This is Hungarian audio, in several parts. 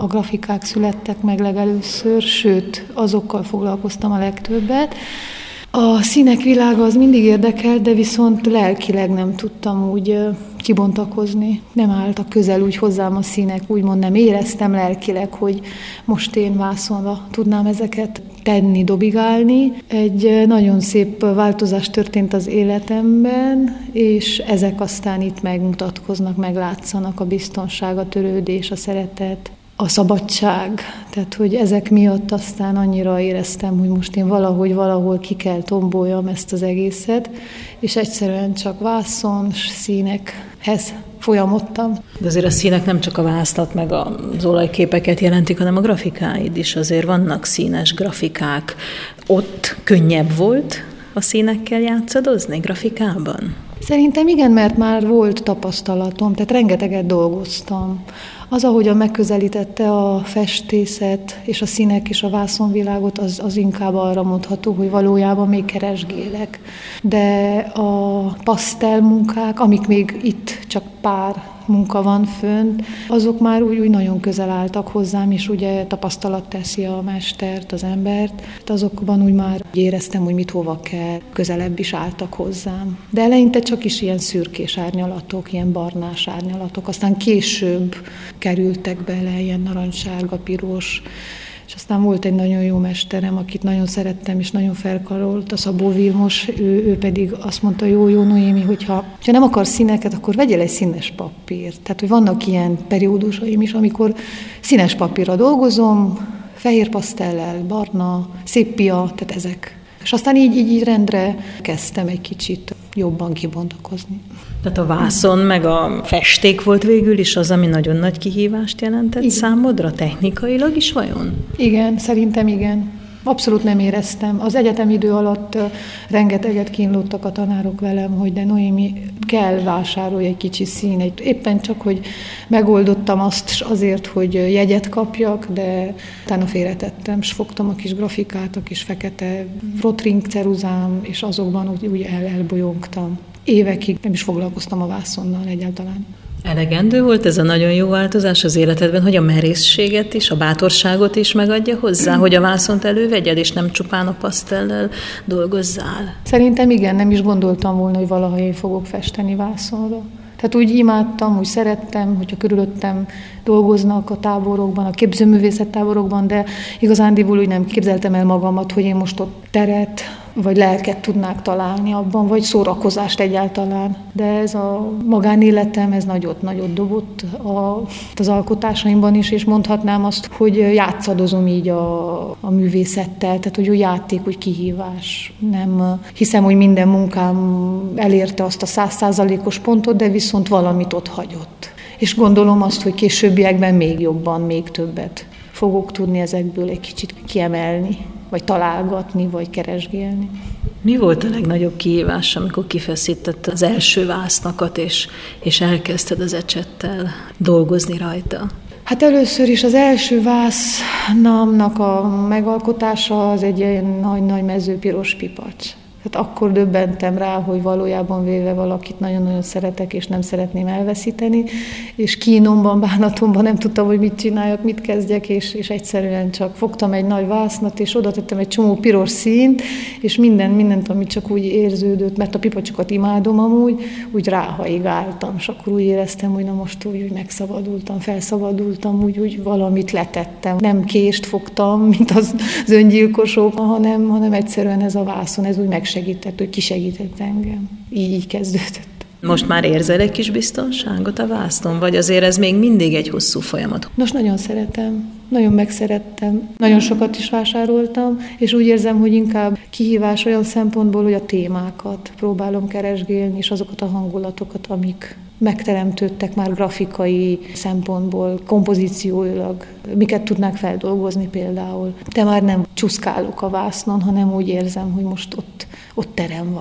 a grafikák születtek meg legelőször, sőt, azokkal foglalkoztam a legtöbbet. A színek világa az mindig érdekelt, de viszont lelkileg nem tudtam úgy kibontakozni. Nem álltak közel úgy hozzám a színek, úgymond nem éreztem lelkileg, hogy most én vászonra tudnám ezeket tenni, dobigálni. Egy nagyon szép változás történt az életemben, és ezek aztán itt megmutatkoznak, meglátszanak: a biztonság, a törődés, a szeretet, a szabadság. Tehát, hogy ezek miatt aztán annyira éreztem, hogy most én valahol ki kell tomboljam ezt az egészet, és egyszerűen csak vászon, színekhez folyamodtam. De azért a színek nem csak a vászlat meg az olajképeket jelentik, hanem a grafikáid is. Azért vannak színes grafikák. Ott könnyebb volt a színekkel játszadozni grafikában? Szerintem igen, mert már volt tapasztalatom, tehát rengeteget dolgoztam. Az, ahogyan megközelítette a festészet és a színek és a vászonvilágot, az inkább arra mondható, hogy valójában még keresgélek. De a pasztelmunkák, amik még itt csak pár munka van fönt, azok már úgy nagyon közel álltak hozzám, és ugye tapasztalat teszi a mestert, az embert. Azokban úgy már éreztem, hogy mit hova kell, közelebb is álltak hozzám. De eleinte csak is ilyen szürkés árnyalatok, ilyen barnás árnyalatok, aztán később kerültek bele ilyen narancssárga, piros, és aztán volt egy nagyon jó mesterem, akit nagyon szerettem, és nagyon felkarolt, a Szabó Vilmos, ő pedig azt mondta, jó Noémi, hogyha nem akarsz színeket, akkor vegyél egy színes papírt. Tehát, hogy vannak ilyen periódusaim is, amikor színes papírra dolgozom, fehér pasztellel, barna, szépia, tehát ezek. És aztán így rendre kezdtem egy kicsit jobban kibontakozni. Tehát a vászon meg a festék volt végül is az, ami nagyon nagy kihívást jelentett igen. Számodra, technikailag is vajon? Igen, szerintem igen. Abszolút nem éreztem. Az egyetemi idő alatt rengeteget kínlódtak a tanárok velem, hogy de Noémi, kell vásárolj egy kicsi színet. Éppen csak, hogy megoldottam azt azért, hogy jegyet kapjak, de utána félretettem, és fogtam a kis grafikát, a kis fekete rotring ceruzám, és azokban úgy elbolyongtam. Évekig nem is foglalkoztam a vászonnal egyáltalán. Elegendő volt ez a nagyon jó változás az életedben, hogy a merészséget is, a bátorságot is megadja hozzá, hogy a vászont elővegyed, és nem csupán a pasztellel dolgozzál? Szerintem igen, nem is gondoltam volna, hogy valaha én fogok festeni vászonra. Tehát úgy imádtam, úgy szerettem, hogyha körülöttem dolgoznak a táborokban, a képzőművészet táborokban, de igazándiból úgy nem képzeltem el magamat, hogy én most ott teret vagy lelket tudnák találni abban, vagy szórakozást egyáltalán. De ez a magánéletem, ez nagyot dobott az alkotásaimban is, és mondhatnám azt, hogy játszadozom így a művészettel, tehát hogy játék, úgy kihívás. Nem hiszem, hogy minden munkám elérte azt a 100%-os pontot, de viszont valamit ott hagyott. És gondolom azt, hogy későbbiekben még jobban, még többet fogok tudni ezekből egy kicsit kiemelni, vagy találgatni, vagy keresgélni. Mi volt a legnagyobb kihívás, amikor kifeszítetted az első vásznakat, és elkezdted az ecsettel dolgozni rajta? Hát először is az első vásznamnak a megalkotása az egy ilyen nagy-nagy mezőpiros pipacs. Hát akkor döbbentem rá, hogy valójában véve valakit nagyon-nagyon szeretek, és nem szeretném elveszíteni, és kínomban, bánatomban nem tudtam, hogy mit csináljak, mit kezdjek, és egyszerűen csak fogtam egy nagy vásznat, és oda tettem egy csomó piros színt, és mindent, amit csak úgy érződött, mert a pipacsokat imádom amúgy, úgy ráhaigáltam, és akkor úgy éreztem, hogy na most úgy megszabadultam, felszabadultam, úgy valamit letettem. Nem kést fogtam, mint az öngyilkosok, hanem egyszerűen ez a vászon, ez úgy megsegített, hogy kisegített engem. Így kezdődött. Most már érzel egy kis biztonságot a vásznon, vagy azért ez még mindig egy hosszú folyamat? Nos, nagyon szeretem, nagyon megszerettem, nagyon sokat is vásároltam, és úgy érzem, hogy inkább kihívás olyan szempontból, hogy a témákat próbálom keresgélni, és azokat a hangulatokat, amik megteremtődtek már grafikai szempontból, kompozícióilag, miket tudnák feldolgozni például. De már nem csúszkálok a vásznon, hanem úgy érzem, hogy most ott terem van.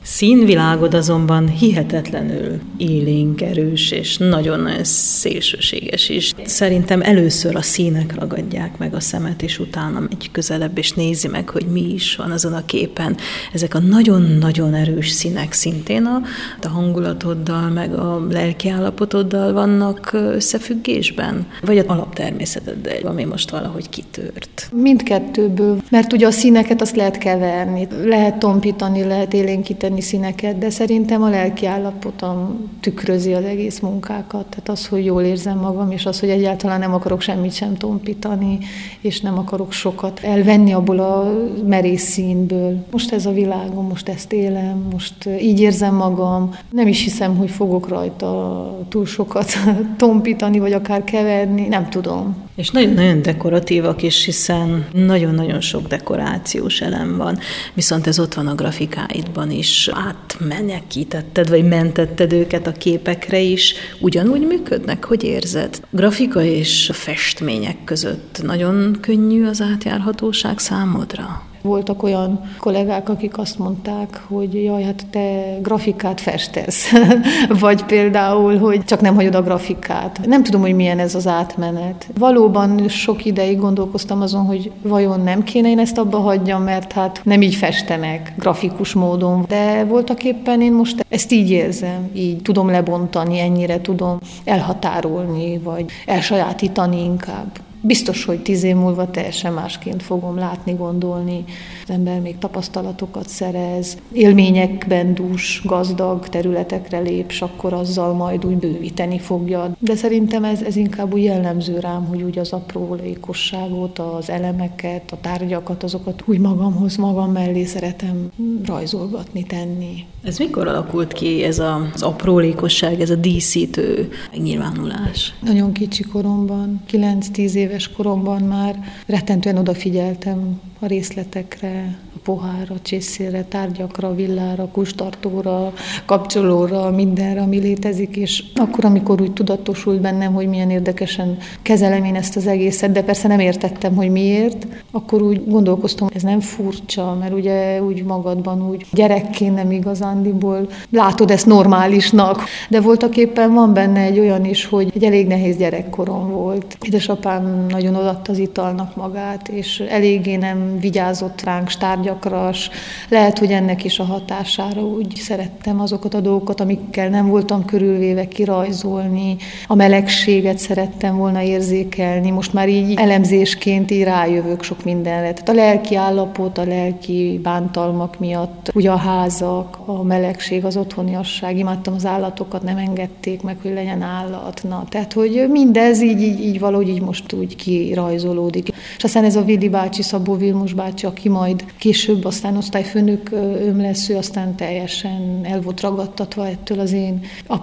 Színvilágod azonban hihetetlenül élénk, erős és nagyon-nagyon szélsőséges is. Szerintem először a színek ragadják meg a szemet, és utána megy közelebb, és nézi meg, hogy mi is van azon a képen. Ezek a nagyon-nagyon erős színek szintén a hangulatoddal, meg a lelkiállapotoddal vannak összefüggésben? Vagy az alaptermészeteddel, ami most valahogy kitört? Mindkettőből, mert ugye a színeket azt lehet keverni, lehet tompítani, lehet élénkíteni színeket, de szerintem a lelki állapotom tükrözi az egész munkákat. Tehát az, hogy jól érzem magam, és az, hogy egyáltalán nem akarok semmit sem tompítani, és nem akarok sokat elvenni abból a merész színből. Most ez a világom, most ezt élem, most így érzem magam. Nem is hiszem, hogy fogok rajta túl sokat tompítani, vagy akár keverni, nem tudom. És nagyon-nagyon dekoratívak is, hiszen nagyon-nagyon sok dekorációs elem van, viszont ez ott van a grafikáidban is. Átmenekítetted, vagy mentetted őket a képekre is. Ugyanúgy működnek? Hogy érzed? Grafika és festmények között nagyon könnyű az átjárhatóság számodra? Voltak olyan kollégák, akik azt mondták, hogy jaj, hát te grafikát festesz. Vagy például, hogy csak nem hagyod a grafikát. Nem tudom, hogy milyen ez az átmenet. Valóban sok ideig gondolkoztam azon, hogy vajon nem kéne én ezt abba hagyjam, mert hát nem így festenek grafikus módon. De voltak éppen én most ezt így érzem, így tudom lebontani, ennyire tudom elhatárolni, vagy elsajátítani inkább. Biztos, hogy 10 év múlva teljesen másként fogom látni, gondolni. Az ember még tapasztalatokat szerez, élményekben dús, gazdag területekre lép, és akkor azzal majd úgy bővíteni fogja. De szerintem ez inkább úgy jellemző rám, hogy úgy az aprólékosságot, az elemeket, a tárgyakat, azokat úgy magam mellé szeretem rajzolgatni, tenni. Ez mikor alakult ki ez az aprólékosság, ez a díszítő megnyilvánulás? Nagyon kicsi koromban, 9-10 éves koromban már rettentően odafigyeltem a részletekre, a pohárra, csészére, tárgyakra, villára, kustartóra, kapcsolóra, mindenre, ami létezik, és akkor, amikor úgy tudatosult bennem, hogy milyen érdekesen kezelem én ezt az egészet, de persze nem értettem, hogy miért, akkor úgy gondolkoztam, ez nem furcsa, mert ugye úgy magadban, úgy gyerekként nem igazándiból látod ezt normálisnak, de voltak éppen van benne egy olyan is, hogy egy elég nehéz gyerekkorom volt. Édesapám nagyon odaadta az italnak magát, és eléggé nem vigyázott ránk tárgyakra, lehet, hogy ennek is a hatására úgy szerettem azokat a dolgokat, amikkel nem voltam körülvéve kirajzolni, a melegséget szerettem volna érzékelni, most már így elemzésként így rájövök sok mindenre. Tehát a lelki állapot, a lelki bántalmak miatt, ugye a házak, a melegség, az otthoniasság, imádtam az állatokat, nem engedték meg, hogy legyen állat. Na, tehát, hogy mindez így valahogy így most úgy kirajzolódik. És aztán ez a Vili bácsi, Szabó Vilmos bácsi, aki majd később aztán osztályfőnök lesz, ő aztán teljesen el volt ragadtatva ettől az én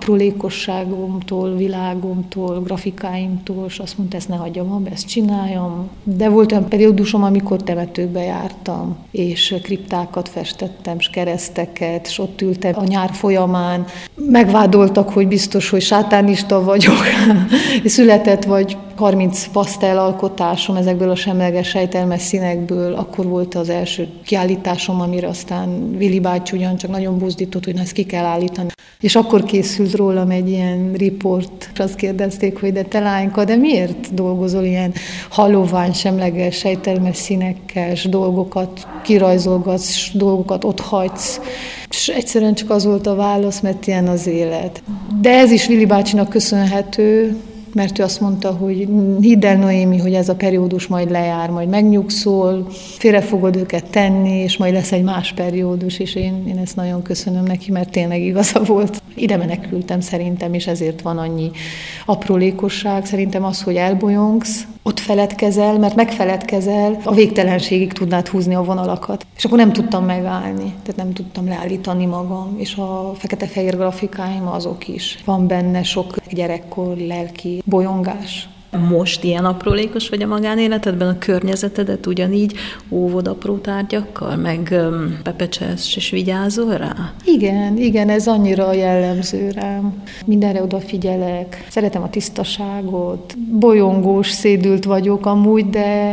aprólékosságomtól, világomtól, grafikáimtól, és azt mondta, ezt ne hagyjam abba, ezt csináljam. De volt olyan periódusom, amikor temetőkbe jártam, és kriptákat festettem, és kereszteket, és ott ültem a nyár folyamán. Megvádoltak, hogy biztos, hogy sátánista vagyok. Született vagy 30 pasztellalkotásom ezekből a semleges sejtelmes színekből, akkor volt az első kiállításom, amire aztán Vili bácsi ugyancsak nagyon buzdított, hogy na, ezt ki kell állítani. És akkor készült rólam egy ilyen riport, és azt kérdezték, hogy de te lányka, de miért dolgozol ilyen halovány, semleges, sejtelmes színekkel, és dolgokat kirajzolgatsz, és dolgokat ott hagysz. És egyszerűen csak az volt a válasz, mert ilyen az élet. De ez is Vili bácsinak köszönhető, mert ő azt mondta, hogy hidd el, Noémi, hogy ez a periódus majd lejár, majd megnyugszol, félre fogod őket tenni, és majd lesz egy más periódus, és én ezt nagyon köszönöm neki, mert tényleg igaza volt. Ide menekültem szerintem, és ezért van annyi aprólékosság. Szerintem az, hogy elbolyongsz, ott feledkezel, mert megfeledkezel, a végtelenségig tudnád húzni a vonalakat. És akkor nem tudtam megállni, tehát nem tudtam leállítani magam, és a fekete-fehér grafikáim azok is. Van benne sok gyerekkor lelki bolyongás. Most ilyen aprólékos vagy a magánéletedben, a környezetedet ugyanígy óvod apró tárgyakkal, meg pepecselsz és vigyázol rá? Igen, ez annyira jellemző rám. Mindenre odafigyelek, szeretem a tisztaságot, bolyongós, szédült vagyok amúgy, de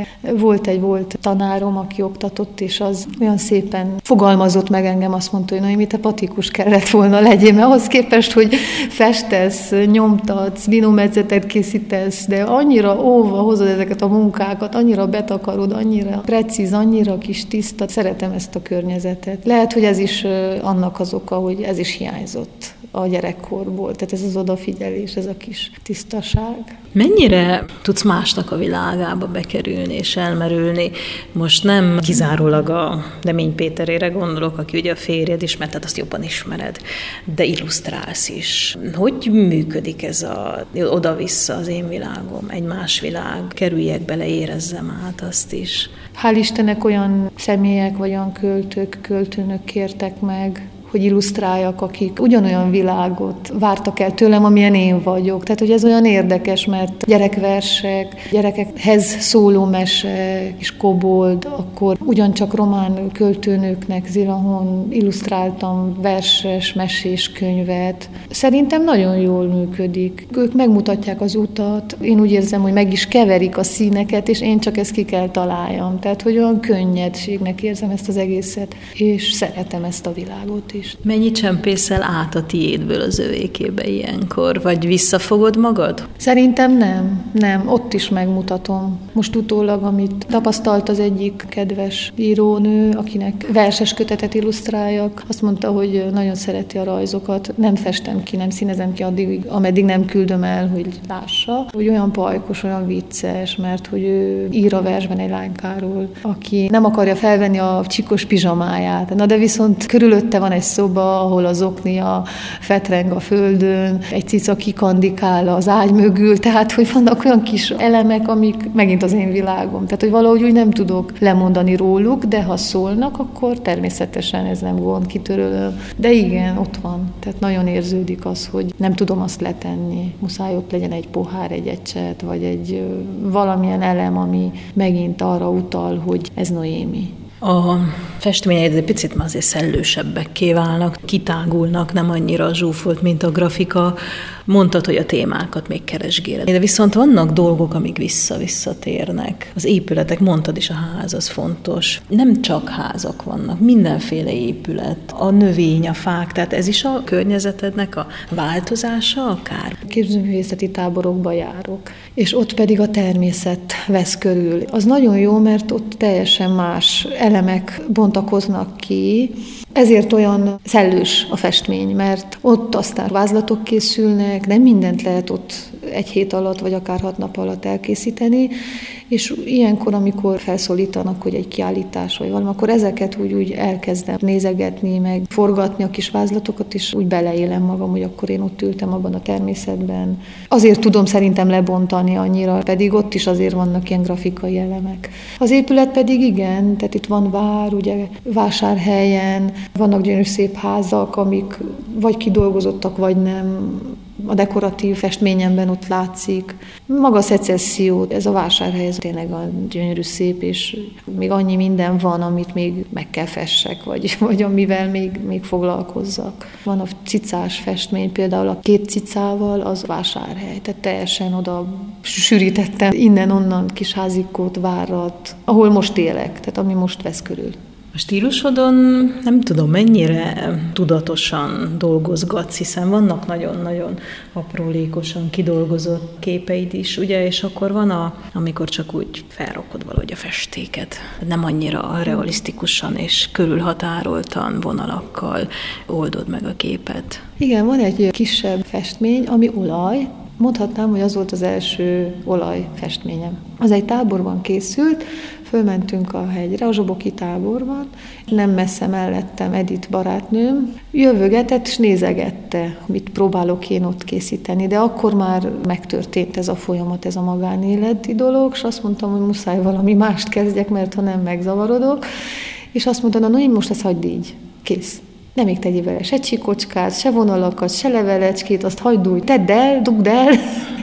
volt tanárom, aki oktatott, és az olyan szépen fogalmazott meg engem, azt mondta, hogy Noémi, te patikus kellett volna legyél, mert ahhoz képest, hogy festesz, nyomtatsz, linometzetet készítesz, de annyira óva hozod ezeket a munkákat, annyira betakarod, annyira precíz, annyira kis tiszta. Szeretem ezt a környezetet. Lehet, hogy ez is annak az oka, hogy ez is hiányzott a gyerekkorból. Tehát ez az odafigyelés, ez a kis tisztaság. Mennyire tudsz másnak a világába bekerülni és elmerülni? Most nem kizárólag a Demény Péterére gondolok, aki ugye a férjed is, mert azt jobban ismered, de illusztrálsz is. Hogy működik ez oda-vissza az én világom, egy más világ? Kerüljek bele, érezzem át azt is. Hál' Istennek olyan személyek, vagy olyan költőnök kértek meg, hogy illusztráljak, akik ugyanolyan világot vártak el tőlem, amilyen én vagyok. Tehát, hogy ez olyan érdekes, mert gyerekversek, gyerekekhez szóló mese, és kobold, akkor ugyancsak román költőnőknek Zirahon illusztráltam verses, mesés könyvet. Szerintem nagyon jól működik. Ők megmutatják az utat, én úgy érzem, hogy meg is keverik a színeket, és én csak ezt ki kell találjam. Tehát, hogy olyan könnyedségnek érzem ezt az egészet, és szeretem ezt a világot is. Mennyit csempészel át a tiédből az övékébe ilyenkor? Vagy visszafogod magad? Szerintem nem. Ott is megmutatom. Most utólag, amit tapasztalt az egyik kedves írónő, akinek verses kötetet illusztráljak, azt mondta, hogy nagyon szereti a rajzokat. Nem festem ki, nem színezem ki addig, ameddig nem küldöm el, hogy lássa. Hogy olyan pajkos, olyan vicces, mert hogy ő ír a versben egy lánykáról, aki nem akarja felvenni a csikos pizsamáját. Na de viszont körülötte van egy szoba, ahol az oknia fetreng a földön, egy cica kikandikál az ágy mögül, tehát hogy vannak olyan kis elemek, amik megint az én világom. Tehát, hogy valahogy úgy nem tudok lemondani róluk, de ha szólnak, akkor természetesen ez nem gond, kitörölöm. De igen, ott van. Tehát nagyon érződik az, hogy nem tudom azt letenni. Muszáj ott legyen egy pohár, egy ecset, vagy egy valamilyen elem, ami megint arra utal, hogy ez Noémi. A festményeid egy picit már azért szellősebbekké válnak, kitágulnak, nem annyira zsúfolt, mint a grafika. Mondtad, hogy a témákat még keresgéled. De viszont vannak dolgok, amik visszatérnek. Az épületek, mondtad is, a ház az fontos. Nem csak házak vannak, mindenféle épület, a növény, a fák, tehát ez is a környezetednek a változása akár? Képzőművészeti táborokba járok, és ott pedig a természet vesz körül. Az nagyon jó, mert ott teljesen más elemek bontakoznak ki, ezért olyan szellős a festmény, mert ott aztán vázlatok készülnek, nem mindent lehet ott egy hét alatt, vagy akár 6 nap alatt elkészíteni, és ilyenkor, amikor felszólítanak, hogy egy kiállítás vagy valami, akkor ezeket úgy elkezdem nézegetni, meg forgatni a kis vázlatokat, és úgy beleélem magam, hogy akkor én ott ültem abban a természetben. Azért tudom szerintem lebontani annyira, pedig ott is azért vannak ilyen grafikai elemek. Az épület pedig igen, tehát itt van vár, ugye Vásárhelyen, vannak gyönyörű szép házak, amik vagy kidolgozottak, vagy nem. A dekoratív festményemben ott látszik. Maga a szecesszió, ez a Vásárhely, ez tényleg a gyönyörű szép, és még annyi minden van, amit még meg kell fessek, vagy amivel még foglalkozzak. Van a cicás festmény, például a 2 cicával, az Vásárhely. Tehát teljesen oda sűrítettem innen-onnan kis házikót, várat, ahol most élek, tehát ami most vesz körül. A stílusodon nem tudom, mennyire tudatosan dolgozgatsz, hiszen vannak nagyon-nagyon aprólékosan kidolgozott képeid is, ugye, és akkor van amikor csak úgy felrakod valahogy a festéket. Nem annyira realisztikusan és körülhatároltan vonalakkal oldod meg a képet. Igen, van egy kisebb festmény, ami olaj. Mondhatnám, hogy az volt az első olajfestményem. Az egy táborban készült, fölmentünk a hegyre, a zsoboki táborban, nem messze mellettem Edith barátnőm, jövögetett és nézegette, mit próbálok én ott készíteni, de akkor már megtörtént ez a folyamat, ez a magánéleti dolog, és azt mondtam, hogy muszáj valami mást kezdjek, mert ha nem megzavarodok, és azt mondta, na én most ezt hagyd így, kész. Nem még tegyél vele se csikocskát, se vonalakat, se levelecskét, azt hagyd úgy, tedd el, dugd el,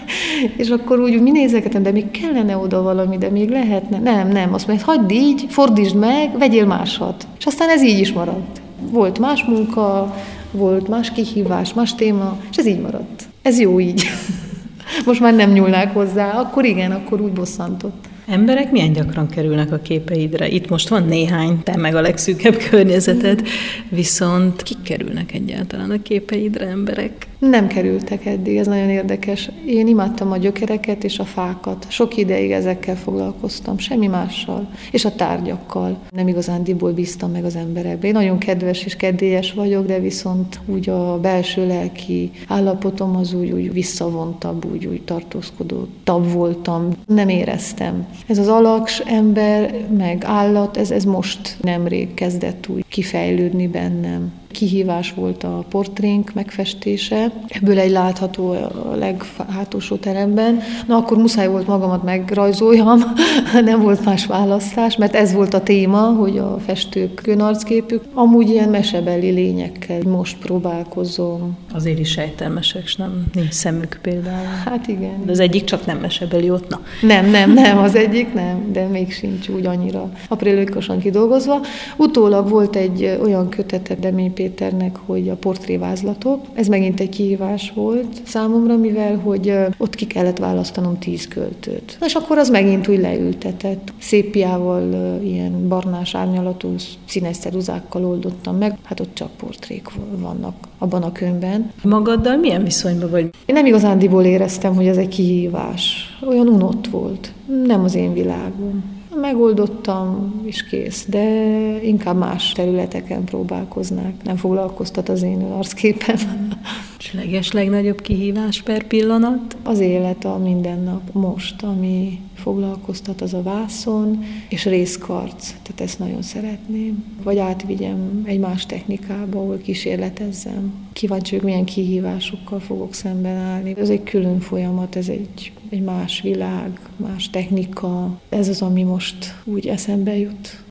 És akkor úgy mi nézegetem, de még kellene oda valami, de még lehetne. Nem, azt mondja, hagyd így, fordítsd meg, vegyél másat. És aztán ez így is maradt. Volt más munka, volt más kihívás, más téma, és ez így maradt. Ez jó így. Most már nem nyúlnák hozzá, akkor igen, akkor úgy bosszantott. Emberek milyen gyakran kerülnek a képeidre? Itt most van néhány, te meg a legszűkebb környezeted, viszont kik kerülnek egyáltalán a képeidre, emberek? Nem kerültek eddig, ez nagyon érdekes. Én imádtam a gyökereket és a fákat. Sok ideig ezekkel foglalkoztam, semmi mással. És a tárgyakkal. Nem igazándiból bíztam meg az emberekbe. Én nagyon kedves és kedélyes vagyok, de viszont úgy a belső lelki állapotom az úgy visszavontabb, úgy tartózkodóttabb voltam. Nem éreztem. Ez az alaks ember, meg állat, ez most nemrég kezdett úgy kifejlődni bennem. Kihívás volt a portrénk megfestése, ebből egy látható a leghátulsó teremben. Na, akkor muszáj volt magamat megrajzoljam, nem volt más választás, mert ez volt a téma, hogy a festők önarcképük. Amúgy ilyen mesebeli lényekkel most próbálkozom. Azért is sejtelmesek, és nincs szemük például. Hát igen. De az egyik csak nem mesebeli ott, na. Nem, az egyik nem, de még sincs úgy annyira aprílékosan kidolgozva. Utólag volt egy olyan kötete Demény Péternek, hogy a portrévázlatok. Ez megint egy kihívás volt számomra, mivel hogy ott ki kellett választanom 10 költőt. És akkor az megint úgy leültetett. Szépiával, ilyen barnás árnyalatú színes ceruzákkal oldottam meg. Hát ott csak portrék vannak abban a könyvben. Magaddal milyen viszonyban vagy? Én nem igazándiból éreztem, hogy ez egy kihívás. Olyan unott volt. Nem az én világom. Megoldottam, és kész, de inkább más területeken próbálkoznák. Nem foglalkoztat az én arcképem. És legnagyobb kihívás per pillanat? Az élet, a mindennap most, ami foglalkoztat, az a vászon, és részkarc. Tehát ezt nagyon szeretném. Vagy átvigyem egy más technikába, ahol kísérletezzem. Kíváncsi vagyok, milyen kihívásokkal fogok szemben állni. Ez egy külön folyamat, ez egy más világ, más technika. Ez az, ami most úgy eszembe jut.